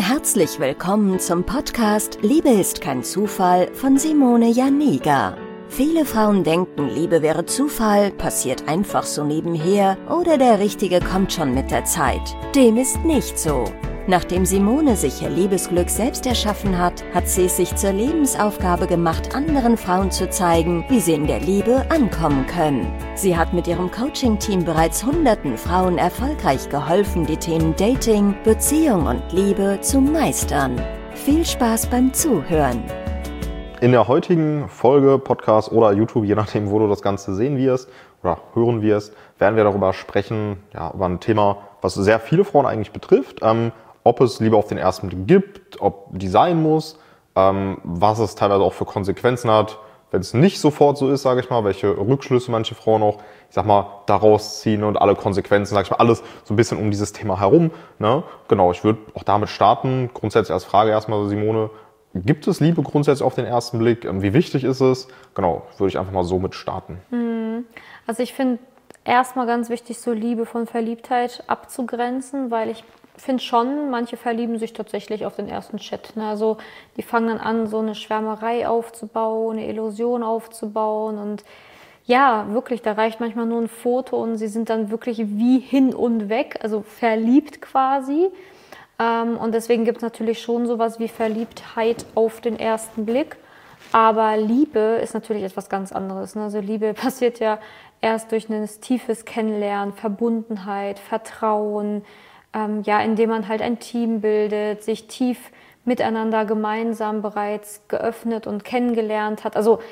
Herzlich willkommen zum Podcast Liebe ist kein Zufall von Simone Janiga. Viele Frauen denken, Liebe wäre Zufall, passiert einfach so nebenher oder der Richtige kommt schon mit der Zeit. Dem ist nicht so. Nachdem Simone sich ihr Liebesglück selbst erschaffen hat, hat sie es sich zur Lebensaufgabe gemacht, anderen Frauen zu zeigen, wie sie in der Liebe ankommen können. Sie hat mit ihrem Coaching-Team bereits hunderten Frauen erfolgreich geholfen, die Themen Dating, Beziehung und Liebe zu meistern. Viel Spaß beim Zuhören. In der heutigen Folge, Podcast oder YouTube, je nachdem, wo du das Ganze sehen wirst oder hören wirst, werden wir darüber sprechen, über ein Thema, was sehr viele Frauen eigentlich betrifft. Ob es Liebe auf den ersten Blick gibt, ob die sein muss, was es teilweise auch für Konsequenzen hat, wenn es nicht sofort so ist, sage ich mal, welche Rückschlüsse manche Frauen auch, daraus ziehen und alle Konsequenzen, alles so ein bisschen um dieses Thema herum. Ne? Genau, ich würde auch damit starten. Grundsätzlich als Frage erstmal, Simone, gibt es Liebe grundsätzlich auf den ersten Blick? Wie wichtig ist es? Genau, würde ich einfach mal so mit starten. Also ich finde erstmal ganz wichtig, so Liebe von Verliebtheit abzugrenzen, weil ich finde schon, manche verlieben sich tatsächlich auf den ersten Chat. Ne? Also die fangen dann an, so eine Schwärmerei aufzubauen, eine Illusion aufzubauen und ja, wirklich, da reicht manchmal nur ein Foto und sie sind dann wirklich wie hin und weg, also verliebt quasi. Und deswegen gibt es natürlich schon sowas wie Verliebtheit auf den ersten Blick. Aber Liebe ist natürlich etwas ganz anderes. Ne? Also Liebe passiert ja erst durch ein tiefes Kennenlernen, Verbundenheit, Vertrauen, indem man halt ein Team bildet, sich tief miteinander gemeinsam bereits geöffnet und kennengelernt hat. Also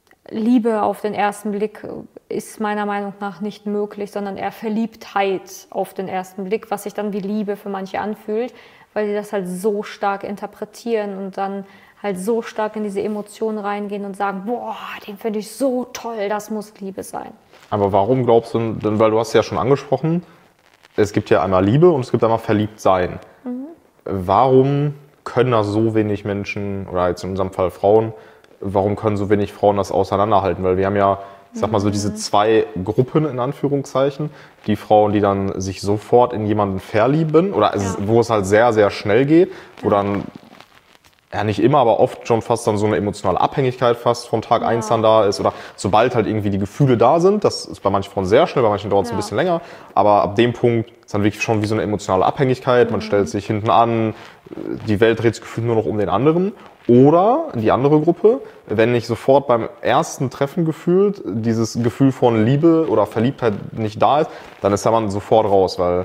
Liebe auf den ersten Blick ist meiner Meinung nach nicht möglich, sondern eher Verliebtheit auf den ersten Blick, was sich dann wie Liebe für manche anfühlt, weil sie das halt so stark interpretieren und dann halt so stark in diese Emotionen reingehen und sagen, boah, den finde ich so toll, das muss Liebe sein. Aber warum glaubst du denn, weil du hast ja schon angesprochen, es gibt ja einmal Liebe und es gibt einmal Verliebtsein. Warum können da so wenig Menschen, oder jetzt in unserem Fall Frauen, warum können so wenig Frauen das auseinanderhalten? Weil wir haben ja, so diese zwei Gruppen in Anführungszeichen. Die Frauen, die dann sich sofort in jemanden verlieben, oder wo es halt sehr, sehr schnell geht, wo dann, ja nicht immer, aber oft schon fast dann so eine emotionale Abhängigkeit fast von Tag 1 dann da ist. Oder sobald halt irgendwie die Gefühle da sind, das ist bei manchen Frauen sehr schnell, bei manchen dauert es ein bisschen länger. Aber ab dem Punkt ist dann wirklich schon wie so eine emotionale Abhängigkeit. Man stellt sich hinten an, die Welt dreht sich gefühlt nur noch um den anderen. Oder die andere Gruppe, wenn nicht sofort beim ersten Treffen gefühlt dieses Gefühl von Liebe oder Verliebtheit nicht da ist, dann ist man sofort raus, weil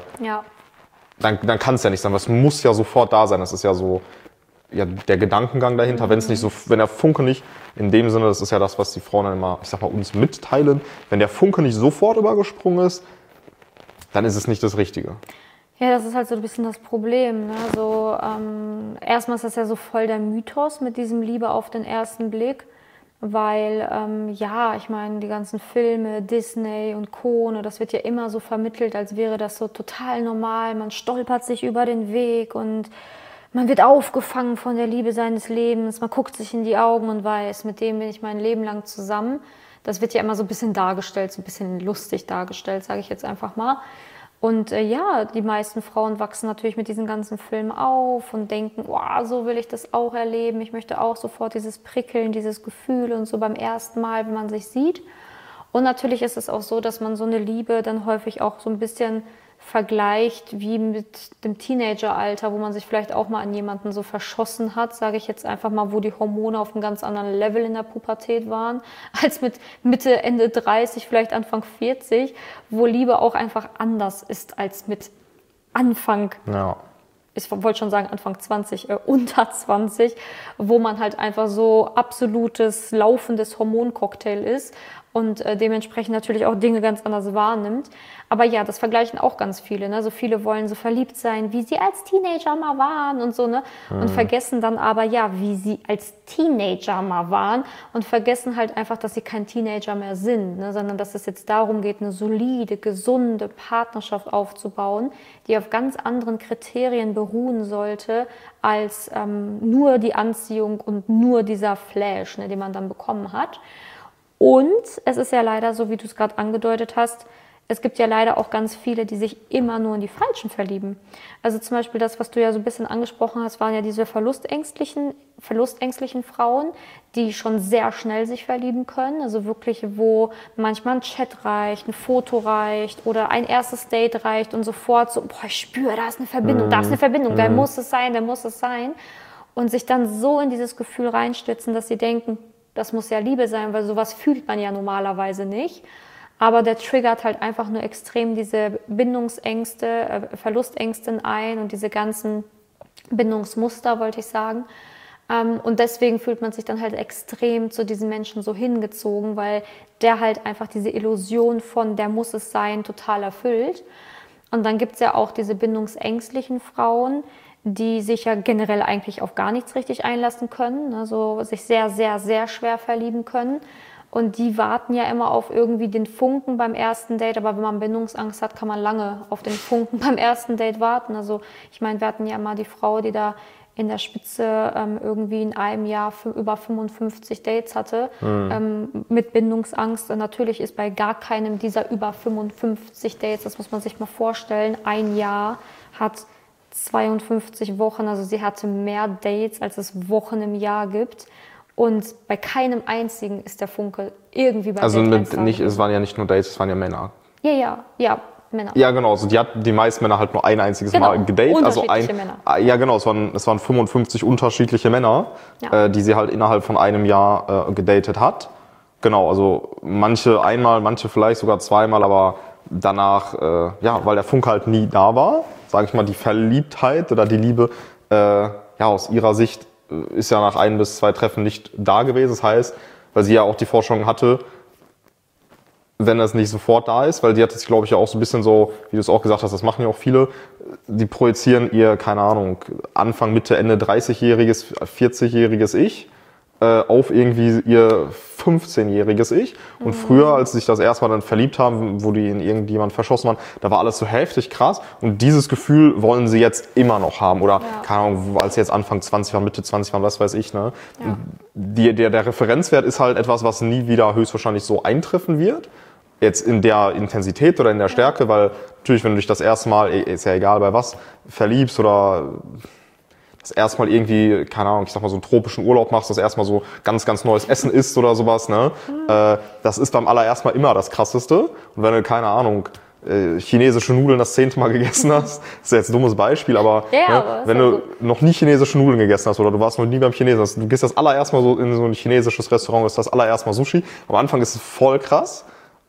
dann kann es ja nicht sein, weil es muss ja sofort da sein. Das ist ja so der Gedankengang dahinter. Wenn der Funke nicht, in dem Sinne, das ist ja das, was die Frauen dann immer, uns mitteilen, wenn der Funke nicht sofort übergesprungen ist, dann ist es nicht das Richtige. Ja, das ist halt so ein bisschen das Problem. Ne? Also, erstmal ist das ja so voll der Mythos mit diesem Liebe auf den ersten Blick, weil, ich meine, die ganzen Filme, Disney und Co., ne, das wird ja immer so vermittelt, als wäre das so total normal. Man stolpert sich über den Weg und man wird aufgefangen von der Liebe seines Lebens. Man guckt sich in die Augen und weiß, mit dem bin ich mein Leben lang zusammen. Das wird ja immer so ein bisschen dargestellt, so ein bisschen lustig dargestellt, sage ich jetzt einfach mal. Und die meisten Frauen wachsen natürlich mit diesen ganzen Filmen auf und denken, wow, so will ich das auch erleben. Ich möchte auch sofort dieses Prickeln, dieses Gefühl und so beim ersten Mal, wenn man sich sieht. Und natürlich ist es auch so, dass man so eine Liebe dann häufig auch so ein bisschen vergleicht wie mit dem Teenageralter, wo man sich vielleicht auch mal an jemanden so verschossen hat, sage ich jetzt einfach mal, wo die Hormone auf einem ganz anderen Level in der Pubertät waren, als mit Mitte, Ende 30, vielleicht Anfang 40, wo Liebe auch einfach anders ist als mit Anfang, ich wollte schon sagen Anfang 20, unter 20, wo man halt einfach so absolutes, laufendes Hormoncocktail ist und dementsprechend natürlich auch Dinge ganz anders wahrnimmt. Aber ja, das vergleichen auch ganz viele. Ne? So viele wollen so verliebt sein, wie sie als Teenager mal waren und so, ne? Und vergessen dann aber, wie sie als Teenager mal waren und vergessen halt einfach, dass sie kein Teenager mehr sind, ne? Sondern dass es jetzt darum geht, eine solide, gesunde Partnerschaft aufzubauen, die auf ganz anderen Kriterien beruhen sollte, als nur die Anziehung und nur dieser Flash, ne, den man dann bekommen hat. Und es ist ja leider so, wie du es gerade angedeutet hast, es gibt ja leider auch ganz viele, die sich immer nur in die Falschen verlieben. Also zum Beispiel das, was du ja so ein bisschen angesprochen hast, waren ja diese verlustängstlichen Frauen, die schon sehr schnell sich verlieben können. Also wirklich, wo manchmal ein Chat reicht, ein Foto reicht oder ein erstes Date reicht und sofort so, boah, ich spüre, da ist eine Verbindung, da muss es sein. Und sich dann so in dieses Gefühl reinstürzen, dass sie denken, das muss ja Liebe sein, weil sowas fühlt man ja normalerweise nicht. Aber der triggert halt einfach nur extrem diese Bindungsängste, Verlustängste ein und diese ganzen Bindungsmuster, wollte ich sagen. Und deswegen fühlt man sich dann halt extrem zu diesen Menschen so hingezogen, weil der halt einfach diese Illusion von, der muss es sein, total erfüllt. Und dann gibt es ja auch diese bindungsängstlichen Frauen, die sich ja generell eigentlich auf gar nichts richtig einlassen können, also sich sehr, sehr, sehr schwer verlieben können. Und die warten ja immer auf irgendwie den Funken beim ersten Date. Aber wenn man Bindungsangst hat, kann man lange auf den Funken beim ersten Date warten. Also ich meine, wir hatten ja mal die Frau, die da in der Spitze irgendwie in einem Jahr über 55 Dates hatte mit Bindungsangst. Und natürlich ist bei gar keinem dieser über 55 Dates, das muss man sich mal vorstellen, ein Jahr hat 52 Wochen. Also sie hatte mehr Dates, als es Wochen im Jahr gibt. Und bei keinem einzigen ist der Funke irgendwie bei Also Date es waren ja nicht nur Dates, es waren ja Männer. Ja, Männer. Ja, genau. Also die hatten die meisten Männer halt nur ein einziges Mal gedatet. Unterschiedliche Männer. Ja, genau. Es waren 55 unterschiedliche Männer, die sie halt innerhalb von einem Jahr gedatet hat. Genau. Also manche einmal, manche vielleicht sogar zweimal, aber danach, weil der Funke halt nie da war, sage ich mal, die Verliebtheit oder die Liebe, aus ihrer Sicht ist ja nach 1 bis 2 Treffen nicht da gewesen. Das heißt, weil sie ja auch die Vorstellung hatte, wenn das nicht sofort da ist, weil die hat jetzt, glaube ich, ja auch so ein bisschen so, wie du es auch gesagt hast, das machen ja auch viele, die projizieren ihr, keine Ahnung, Anfang, Mitte, Ende 30-jähriges, 40-jähriges Ich auf irgendwie ihr 15-jähriges Ich. Und früher, als sie sich das erste Mal dann verliebt haben, wo die in irgendjemand verschossen waren, da war alles so heftig krass. Und dieses Gefühl wollen sie jetzt immer noch haben. Oder, keine Ahnung, als sie jetzt Anfang 20 waren, Mitte 20 waren, was weiß ich, ne? Ja. Der Referenzwert ist halt etwas, was nie wieder höchstwahrscheinlich so eintreffen wird. Jetzt in der Intensität oder in der Stärke, weil natürlich, wenn du dich das erste Mal, ist ja egal bei was, verliebst oder das erstmal irgendwie, keine Ahnung, ich sag mal so einen tropischen Urlaub machst, das erstmal so ganz, ganz neues Essen isst oder sowas, ne? Das ist beim allerersten Mal immer das Krasseste. Und wenn du, keine Ahnung, chinesische Nudeln das 10. Mal gegessen hast, ist jetzt ein dummes Beispiel, aber wenn du noch nie chinesische Nudeln gegessen hast oder du warst noch nie beim Chinesen, du gehst das allererst Mal so in so ein chinesisches Restaurant, ist das allererst Mal Sushi. Am Anfang ist es voll krass.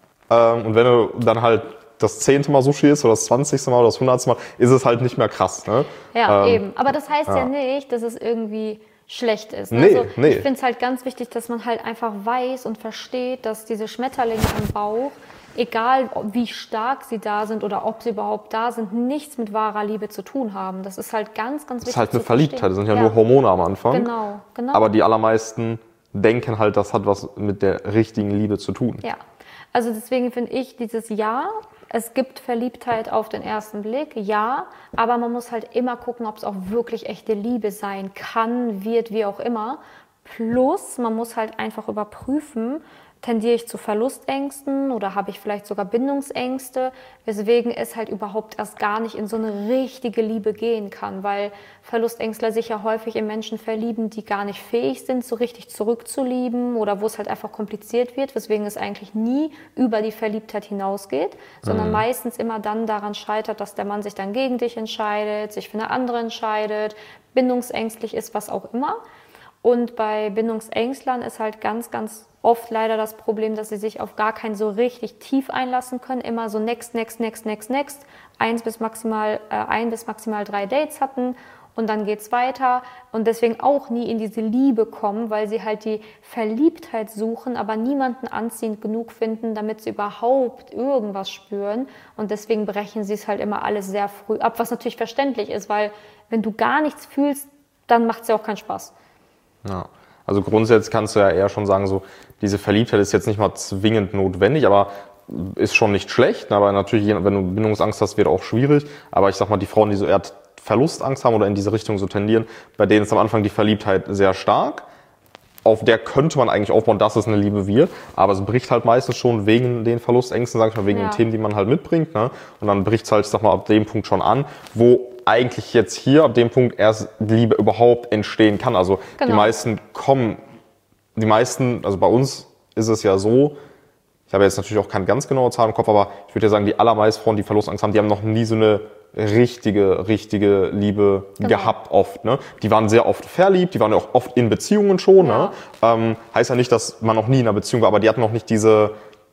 Und wenn du dann halt das 10. Mal Sushi ist oder das 20. Mal oder das 100. Mal, ist es halt nicht mehr krass. Ne? Ja, eben. Aber das heißt ja nicht, dass es irgendwie schlecht ist. Ne? Nee, also, nee. Ich finde es halt ganz wichtig, dass man halt einfach weiß und versteht, dass diese Schmetterlinge im Bauch, egal wie stark sie da sind oder ob sie überhaupt da sind, nichts mit wahrer Liebe zu tun haben. Das ist halt ganz, ganz wichtig. Das ist halt eine Verliebtheit, das sind ja nur Hormone am Anfang. Genau. Aber die allermeisten denken halt, das hat was mit der richtigen Liebe zu tun. Ja, also deswegen finde ich dieses Ja, es gibt Verliebtheit auf den ersten Blick, ja, aber man muss halt immer gucken, ob es auch wirklich echte Liebe sein kann, wird, wie auch immer. Plus, man muss halt einfach überprüfen, tendiere ich zu Verlustängsten oder habe ich vielleicht sogar Bindungsängste, weswegen es halt überhaupt erst gar nicht in so eine richtige Liebe gehen kann, weil Verlustängstler sich ja häufig in Menschen verlieben, die gar nicht fähig sind, so richtig zurückzulieben oder wo es halt einfach kompliziert wird, weswegen es eigentlich nie über die Verliebtheit hinausgeht, sondern meistens immer dann daran scheitert, dass der Mann sich dann gegen dich entscheidet, sich für eine andere entscheidet, bindungsängstlich ist, was auch immer. Und bei Bindungsängstlern ist halt ganz, ganz oft leider das Problem, dass sie sich auf gar keinen so richtig tief einlassen können. Immer so next. 1 bis maximal 3 Dates hatten und dann geht's weiter. Und deswegen auch nie in diese Liebe kommen, weil sie halt die Verliebtheit suchen, aber niemanden anziehend genug finden, damit sie überhaupt irgendwas spüren. Und deswegen brechen sie es halt immer alles sehr früh ab, was natürlich verständlich ist, weil wenn du gar nichts fühlst, dann macht es ja auch keinen Spaß. Ja, also grundsätzlich kannst du ja eher schon sagen, so diese Verliebtheit ist jetzt nicht mal zwingend notwendig, aber ist schon nicht schlecht. Aber natürlich, wenn du Bindungsangst hast, wird auch schwierig. Aber ich sag mal, die Frauen, die so eher Verlustangst haben oder in diese Richtung so tendieren, bei denen ist am Anfang die Verliebtheit sehr stark. auf der könnte man eigentlich aufbauen, dass es eine Liebe wird, aber es bricht halt meistens schon wegen den Verlustängsten, sag ich mal, wegen den Themen, die man halt mitbringt, ne? Und dann bricht es halt, sag mal, ab dem Punkt schon an, wo eigentlich jetzt hier ab dem Punkt erst Liebe überhaupt entstehen kann. Also die meisten, also bei uns ist es ja so, ich habe jetzt natürlich auch keine ganz genaue Zahl im Kopf, aber ich würde ja sagen, die allermeisten Frauen, die Verlustangst haben, die haben noch nie so eine richtige Liebe gehabt oft. Ne? Die waren sehr oft verliebt, die waren ja auch oft in Beziehungen schon. Ja. Ne? Heißt ja nicht, dass man noch nie in einer Beziehung war, aber die hatten noch nicht diese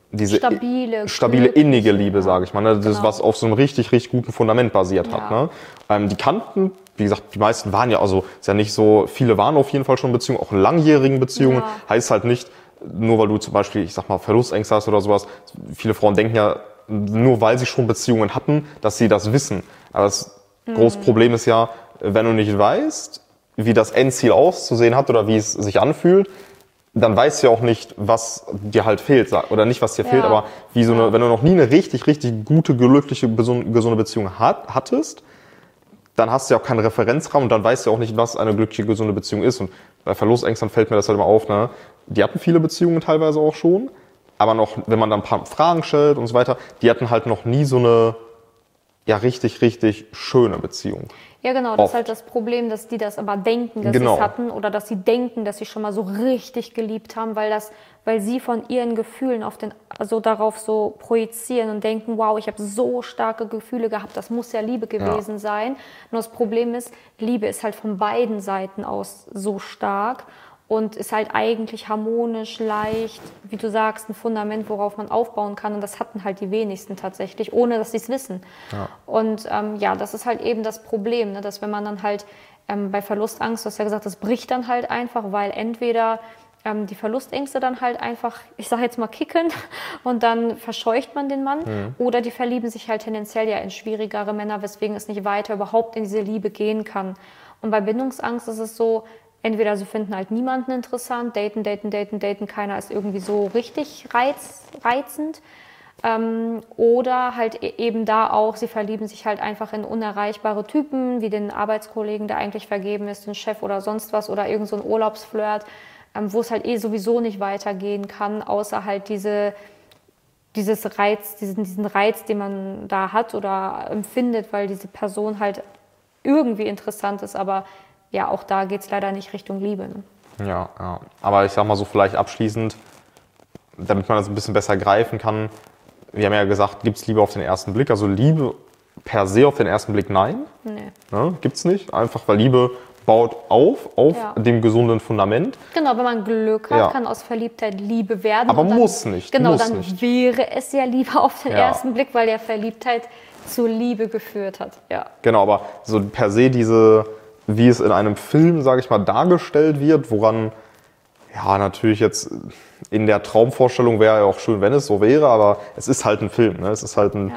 stabile innige Liebe, sage ich mal. Ne? Das, was auf so einem richtig guten Fundament basiert hat. Ne? Die kannten, wie gesagt, die meisten waren ja, also ist ja nicht so, viele waren auf jeden Fall schon in Beziehungen, auch in langjährigen Beziehungen. Heißt halt nicht, nur weil du zum Beispiel, ich sag mal, Verlustängste hast oder sowas, viele Frauen denken ja, nur weil sie schon Beziehungen hatten, dass sie das wissen. Aber das große Problem ist ja, wenn du nicht weißt, wie das Endziel auszusehen hat oder wie es sich anfühlt, dann weißt du ja auch nicht, was dir halt fehlt. Oder nicht, was dir fehlt, aber wie so eine, wenn du noch nie eine richtig gute, glückliche, gesunde Beziehung hattest, dann hast du ja auch keinen Referenzrahmen und dann weißt du auch nicht, was eine glückliche, gesunde Beziehung ist. Und bei Verlustängsten fällt mir das halt immer auf, ne? Die hatten viele Beziehungen teilweise auch schon, aber noch, wenn man dann ein paar Fragen stellt und so weiter, die hatten halt noch nie so eine, ja, richtig schöne Beziehung. Ja, genau, das ist halt das Problem, dass die das aber denken, dass sie es hatten oder dass sie denken, dass sie schon mal so richtig geliebt haben, weil sie von ihren Gefühlen darauf so projizieren und denken, wow, ich habe so starke Gefühle gehabt, das muss ja Liebe gewesen sein. Nur das Problem ist, Liebe ist halt von beiden Seiten aus so stark und ist halt eigentlich harmonisch, leicht, wie du sagst, ein Fundament, worauf man aufbauen kann. Und das hatten halt die wenigsten tatsächlich, ohne dass sie es wissen. Ja. Und das ist halt eben das Problem, ne? Dass wenn man dann halt bei Verlustangst, du hast ja gesagt, das bricht dann halt einfach, weil entweder die Verlustängste dann halt einfach, ich sage jetzt mal, kicken und dann verscheucht man den Mann. Oder die verlieben sich halt tendenziell ja in schwierigere Männer, weswegen es nicht weiter überhaupt in diese Liebe gehen kann. Und bei Bindungsangst ist es so, entweder sie finden halt niemanden interessant, daten, keiner ist irgendwie so richtig reizend. Oder halt eben da auch, sie verlieben sich halt einfach in unerreichbare Typen, wie den Arbeitskollegen, der eigentlich vergeben ist, den Chef oder sonst was, oder irgend so ein Urlaubsflirt, wo es halt sowieso nicht weitergehen kann, außer halt diesen Reiz, den man da hat oder empfindet, weil diese Person halt irgendwie interessant ist, aber ja, auch da geht es leider nicht Richtung Liebe. Ne? Ja. Aber ich sag mal so vielleicht abschließend, damit man das ein bisschen besser greifen kann. Wir haben ja gesagt, gibt es Liebe auf den ersten Blick? Also Liebe per se auf den ersten Blick, nein. Nee. Ja, gibt's nicht. Einfach weil Liebe baut auf dem gesunden Fundament. Genau, wenn man Glück hat, kann aus Verliebtheit Liebe werden. Aber dann, muss nicht. Genau, dann wäre es ja Liebe auf den ersten Blick, weil ja Verliebtheit zur Liebe geführt hat. Ja. Genau, aber so per se wie es in einem Film, sage ich mal, dargestellt wird, woran, ja, natürlich jetzt in der Traumvorstellung wäre ja auch schön, wenn es so wäre, aber es ist halt ein Film, ne? Es ist halt ein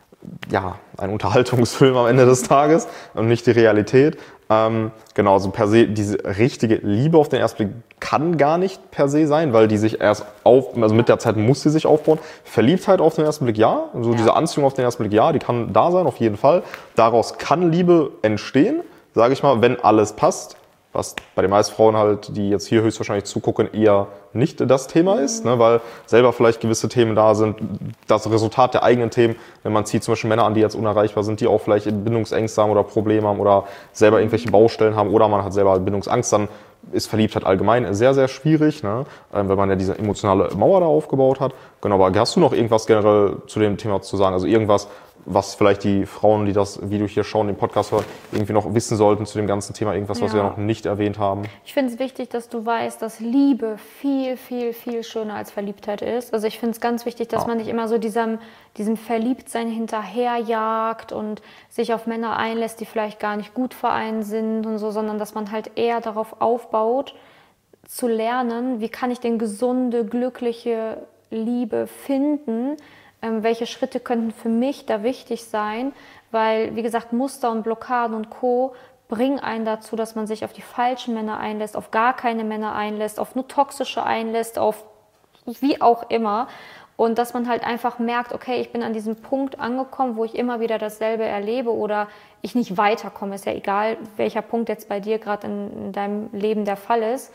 Unterhaltungsfilm am Ende des Tages und nicht die Realität. Genau, also per se, diese richtige Liebe auf den ersten Blick kann gar nicht per se sein, weil die sich also mit der Zeit muss sie sich aufbauen. Verliebtheit auf den ersten Blick, ja. Also diese Anziehung auf den ersten Blick, ja, die kann da sein, auf jeden Fall. Daraus kann Liebe entstehen, sage ich mal, wenn alles passt, was bei den meisten Frauen halt, die jetzt hier höchstwahrscheinlich zugucken, eher nicht das Thema ist, ne, weil selber vielleicht gewisse Themen da sind, das Resultat der eigenen Themen, wenn man zieht zum Beispiel Männer an, die jetzt unerreichbar sind, die auch vielleicht Bindungsängste haben oder Probleme haben oder selber irgendwelche Baustellen haben oder man hat selber Bindungsangst, dann ist Verliebtheit allgemein sehr schwierig, ne, wenn man ja diese emotionale Mauer da aufgebaut hat. Genau, aber hast du noch irgendwas generell zu dem Thema zu sagen, also irgendwas, was vielleicht die Frauen, die das Video hier schauen, den Podcast hören, irgendwie noch wissen sollten zu dem ganzen Thema, irgendwas, was wir noch nicht erwähnt haben? Ich finde es wichtig, dass du weißt, dass Liebe viel schöner als Verliebtheit ist. Also ich finde es ganz wichtig, dass man nicht immer so diesem Verliebtsein hinterherjagt und sich auf Männer einlässt, die vielleicht gar nicht gut für einen sind und so, sondern dass man halt eher darauf aufbaut, zu lernen, wie kann ich denn gesunde, glückliche Liebe finden, welche Schritte könnten für mich da wichtig sein, weil, wie gesagt, Muster und Blockaden und Co. bringen einen dazu, dass man sich auf die falschen Männer einlässt, auf gar keine Männer einlässt, auf nur toxische einlässt, auf wie auch immer. Und dass man halt einfach merkt, okay, ich bin an diesem Punkt angekommen, wo ich immer wieder dasselbe erlebe oder ich nicht weiterkomme. Ist ja egal, welcher Punkt jetzt bei dir gerade in deinem Leben der Fall ist.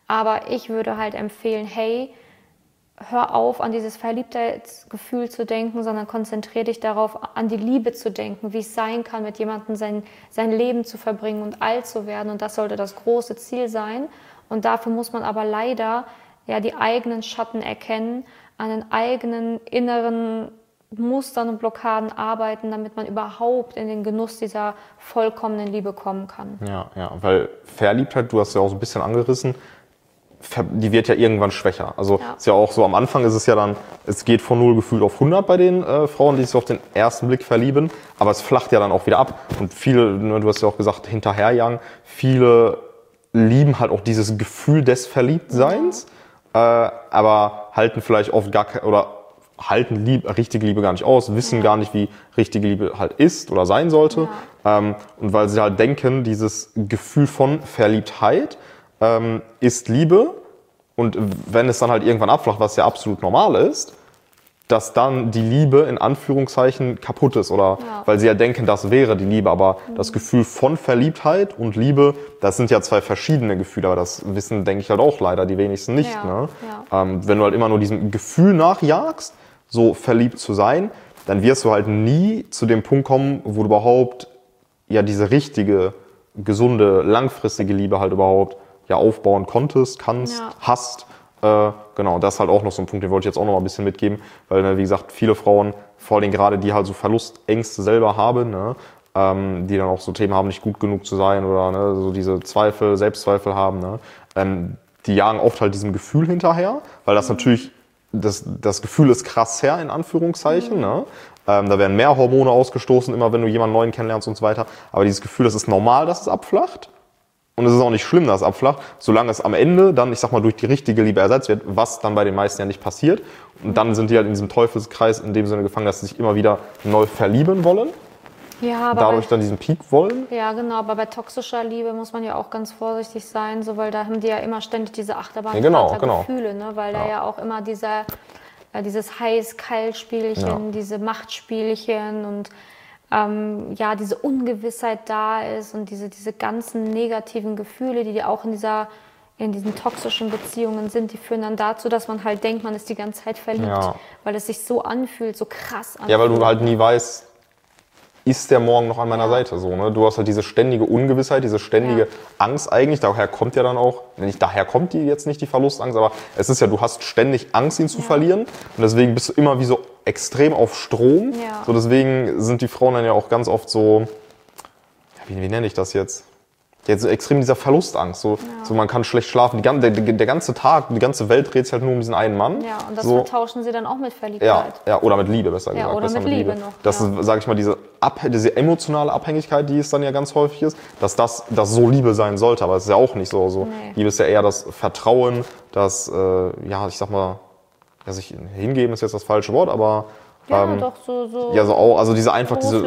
Aber ich würde halt empfehlen, hey, hör auf, an dieses Verliebtheitsgefühl zu denken, sondern konzentriere dich darauf, an die Liebe zu denken, wie es sein kann, mit jemandem sein Leben zu verbringen und alt zu werden. Und das sollte das große Ziel sein. Und dafür muss man aber leider ja die eigenen Schatten erkennen, an den eigenen inneren Mustern und Blockaden arbeiten, damit man überhaupt in den Genuss dieser vollkommenen Liebe kommen kann. Ja, weil Verliebtheit, du hast ja auch so ein bisschen angerissen, die wird ja irgendwann schwächer. Also ist ja auch so, am Anfang ist es ja dann, es geht von 0 gefühlt auf 100 bei den Frauen, die sich auf den ersten Blick verlieben, aber es flacht ja dann auch wieder ab. Und viele, du hast ja auch gesagt, hinterherjagen, viele lieben halt auch dieses Gefühl des Verliebtseins, aber halten vielleicht oft halten richtige Liebe gar nicht aus, wissen gar nicht, wie richtige Liebe halt ist oder sein sollte. Ja. Und weil sie halt denken, dieses Gefühl von Verliebtheit ist Liebe, und wenn es dann halt irgendwann abflacht, was ja absolut normal ist, dass dann die Liebe in Anführungszeichen kaputt ist, oder weil sie ja denken, das wäre die Liebe, aber das Gefühl von Verliebtheit und Liebe, das sind ja zwei verschiedene Gefühle, aber das wissen, denke ich halt auch leider die wenigsten nicht. Ja. Ne? Ja. Wenn du halt immer nur diesem Gefühl nachjagst, so verliebt zu sein, dann wirst du halt nie zu dem Punkt kommen, wo du überhaupt ja diese richtige, gesunde, langfristige Liebe halt überhaupt aufbauen kannst, hast. Genau, das ist halt auch noch so ein Punkt, den wollte ich jetzt auch noch mal ein bisschen mitgeben, weil, wie gesagt, viele Frauen, vor allem gerade die halt so Verlustängste selber haben, ne, die dann auch so Themen haben, nicht gut genug zu sein oder ne, so diese Zweifel, Selbstzweifel haben, ne, die jagen oft halt diesem Gefühl hinterher, weil das natürlich, das Gefühl ist krass her, in Anführungszeichen, ne. Da werden mehr Hormone ausgestoßen, immer wenn du jemanden Neuen kennenlernst und so weiter, aber dieses Gefühl, das ist normal, dass es abflacht. Und es ist auch nicht schlimm, dass es abflacht, solange es am Ende dann, ich sag mal, durch die richtige Liebe ersetzt wird, was dann bei den meisten ja nicht passiert. Und dann sind die halt in diesem Teufelskreis in dem Sinne gefangen, dass sie sich immer wieder neu verlieben wollen. Ja, aber dadurch dann diesen Peak wollen. Ja, genau, aber bei toxischer Liebe muss man ja auch ganz vorsichtig sein, so, weil da haben die ja immer ständig diese Achterbahn Gefühle, ne? Weil da ja auch immer dieses Heiß-Kalt-Spielchen, diese Machtspielchen und diese Ungewissheit da ist und diese ganzen negativen Gefühle, die auch in diesen toxischen Beziehungen sind, die führen dann dazu, dass man halt denkt, man ist die ganze Zeit verliebt, weil es sich so anfühlt, so krass anfühlt. Ja, weil du halt nie weißt, ist der morgen noch an meiner Seite so, ne? Du hast halt diese ständige Ungewissheit, diese ständige Angst eigentlich, daher kommt ja dann auch, daher kommt die jetzt nicht die Verlustangst, aber es ist ja, du hast ständig Angst, ihn zu verlieren, und deswegen bist du immer wie so extrem auf Strom, so deswegen sind die Frauen dann ja auch ganz oft so, wie nenne ich das jetzt? Jetzt so extrem dieser Verlustangst, so man kann schlecht schlafen, der ganze Tag, die ganze Welt dreht sich halt nur um diesen einen Mann. Ja, und das vertauschen sie dann auch mit Verliebtheit. Ja, oder mit Liebe, besser gesagt. Ja, oder mit Liebe noch. Das ist, sage ich mal, diese emotionale Abhängigkeit, die es dann ja ganz häufig ist, dass das so Liebe sein sollte, aber es ist ja auch nicht so. Nee. Liebe ist ja eher das Vertrauen, das, ich sag mal, sich hingeben ist jetzt das falsche Wort, aber also dieses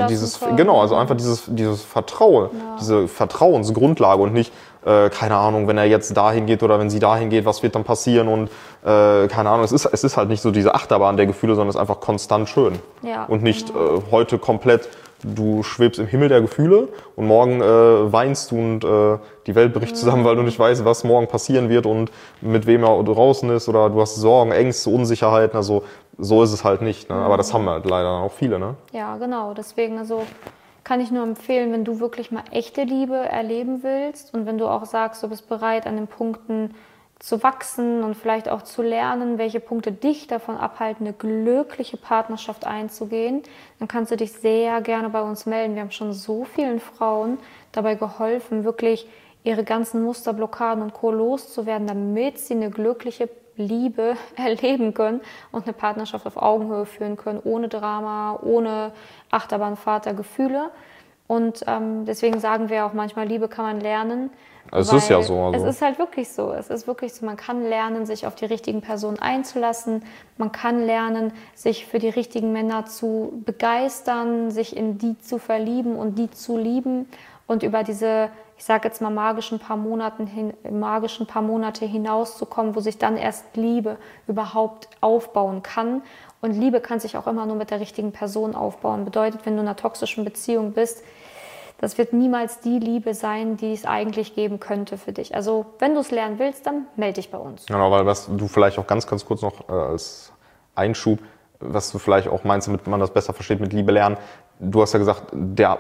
Vertrauen, diese Vertrauensgrundlage und nicht, keine Ahnung, wenn er jetzt dahin geht oder wenn sie dahin geht, was wird dann passieren und keine Ahnung, es ist halt nicht so diese Achterbahn der Gefühle, sondern es ist einfach konstant schön. Ja, und nicht heute komplett, du schwebst im Himmel der Gefühle und morgen weinst du und die Welt bricht zusammen, weil du nicht weißt, was morgen passieren wird und mit wem er draußen ist, oder du hast Sorgen, Ängste, Unsicherheiten, also so ist es halt nicht, ne? Aber das haben halt leider auch viele, ne? Ja, genau, deswegen kann ich nur empfehlen, wenn du wirklich mal echte Liebe erleben willst und wenn du auch sagst, du bist bereit, an den Punkten zu wachsen und vielleicht auch zu lernen, welche Punkte dich davon abhalten, eine glückliche Partnerschaft einzugehen, dann kannst du dich sehr gerne bei uns melden. Wir haben schon so vielen Frauen dabei geholfen, wirklich ihre ganzen Musterblockaden und Co. loszuwerden, damit sie eine glückliche Liebe erleben können und eine Partnerschaft auf Augenhöhe führen können, ohne Drama, ohne Achterbahnfahrt der Gefühle. Und deswegen sagen wir auch manchmal, Liebe kann man lernen. Es ist ja so. Es ist halt wirklich so. Es ist wirklich so. Man kann lernen, sich auf die richtigen Personen einzulassen. Man kann lernen, sich für die richtigen Männer zu begeistern, sich in die zu verlieben und die zu lieben. Und über diese, ich sage jetzt mal, magischen paar Monate hinauszukommen, wo sich dann erst Liebe überhaupt aufbauen kann. Und Liebe kann sich auch immer nur mit der richtigen Person aufbauen. Bedeutet, wenn du in einer toxischen Beziehung bist, das wird niemals die Liebe sein, die es eigentlich geben könnte für dich. Also wenn du es lernen willst, dann melde dich bei uns. Genau, weil was du vielleicht auch ganz kurz noch als Einschub, was du vielleicht auch meinst, damit man das besser versteht mit Liebe lernen. Du hast ja gesagt, der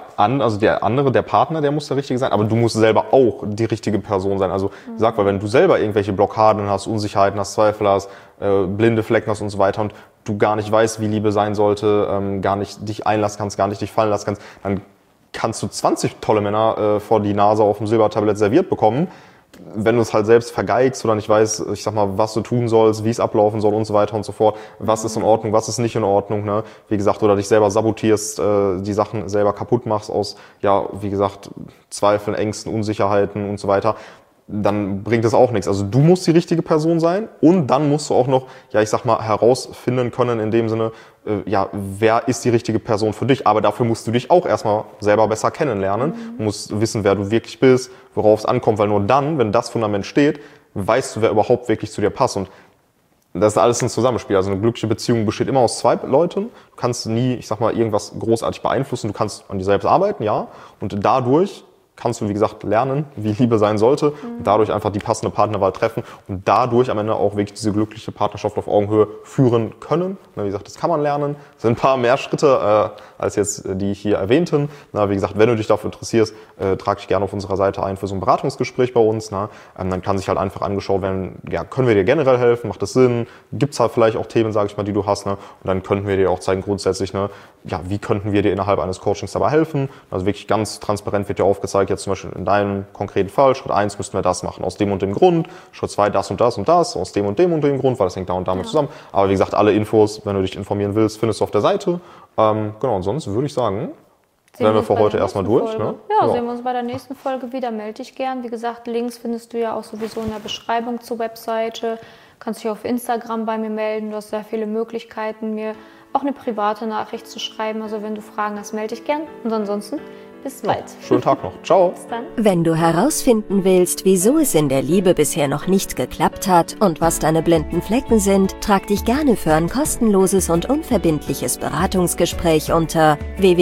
Partner, der muss der Richtige sein, aber du musst selber auch die richtige Person sein. Also sag mal, wenn du selber irgendwelche Blockaden hast, Unsicherheiten hast, Zweifel hast, blinde Flecken hast und so weiter und du gar nicht weißt, wie Liebe sein sollte, gar nicht dich einlassen kannst, gar nicht dich fallen lassen kannst, dann kannst du 20 tolle Männer vor die Nase auf dem Silbertablett serviert bekommen. Wenn du es halt selbst vergeigst oder nicht weißt, ich sag mal, was du tun sollst, wie es ablaufen soll und so weiter und so fort, was ist in Ordnung, was ist nicht in Ordnung, ne? Wie gesagt, oder dich selber sabotierst, die Sachen selber kaputt machst aus, ja, wie gesagt, Zweifeln, Ängsten, Unsicherheiten und so weiter, dann bringt es auch nichts. Also du musst die richtige Person sein und dann musst du auch noch, ja, ich sag mal, herausfinden können in dem Sinne, ja, wer ist die richtige Person für dich? Aber dafür musst du dich auch erstmal selber besser kennenlernen. Du musst wissen, wer du wirklich bist, worauf es ankommt, weil nur dann, wenn das Fundament steht, weißt du, wer überhaupt wirklich zu dir passt. Und das ist alles ein Zusammenspiel. Also eine glückliche Beziehung besteht immer aus zwei Leuten. Du kannst nie, ich sag mal, irgendwas großartig beeinflussen. Du kannst an dir selbst arbeiten, ja. Und dadurch kannst du, wie gesagt, lernen, wie Liebe sein sollte und dadurch einfach die passende Partnerwahl treffen und dadurch am Ende auch wirklich diese glückliche Partnerschaft auf Augenhöhe führen können. Wie gesagt, das kann man lernen. Das sind ein paar mehr Schritte als jetzt die hier erwähnten. Wie gesagt, wenn du dich dafür interessierst, trag dich gerne auf unserer Seite ein für so ein Beratungsgespräch bei uns. Dann kann sich halt einfach angeschaut werden, ja, können wir dir generell helfen, macht das Sinn, gibt es halt vielleicht auch Themen, sage ich mal, die du hast. Und dann könnten wir dir auch zeigen grundsätzlich, ja, wie könnten wir dir innerhalb eines Coachings dabei helfen. Also wirklich ganz transparent wird dir aufgezeigt, jetzt zum Beispiel in deinem konkreten Fall, Schritt 1 müssten wir das machen, aus dem und dem Grund, Schritt 2 das und das und das, aus dem und dem Grund, weil das hängt da und damit zusammen. Aber wie gesagt, alle Infos, wenn du dich informieren willst, findest du auf der Seite. Genau, und sonst würde ich sagen, wären wir für heute erstmal durch. Ne? Ja, sehen wir uns bei der nächsten Folge wieder, melde dich gern. Wie gesagt, Links findest du ja auch sowieso in der Beschreibung zur Webseite. Kannst dich auf Instagram bei mir melden, du hast sehr viele Möglichkeiten, mir auch eine private Nachricht zu schreiben. Also wenn du Fragen hast, melde dich gern. Und ansonsten bis bald. Schönen Tag noch. Ciao. Bis dann. Wenn du herausfinden willst, wieso es in der Liebe bisher noch nicht geklappt hat und was deine blinden Flecken sind, trag dich gerne für ein kostenloses und unverbindliches Beratungsgespräch unter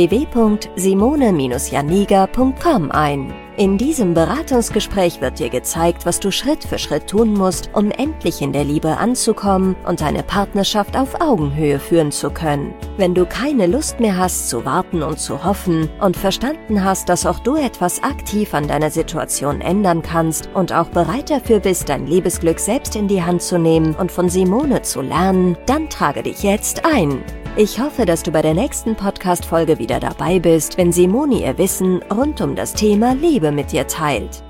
www.simone-janiga.com ein. In diesem Beratungsgespräch wird dir gezeigt, was du Schritt für Schritt tun musst, um endlich in der Liebe anzukommen und deine Partnerschaft auf Augenhöhe führen zu können. Wenn du keine Lust mehr hast zu warten und zu hoffen und verstanden hast, dass auch du etwas aktiv an deiner Situation ändern kannst und auch bereit dafür bist, dein Liebesglück selbst in die Hand zu nehmen und von Simone zu lernen, dann trage dich jetzt ein. Ich hoffe, dass du bei der nächsten Podcast-Folge wieder dabei bist, wenn Simone ihr Wissen rund um das Thema Liebe mit dir teilt.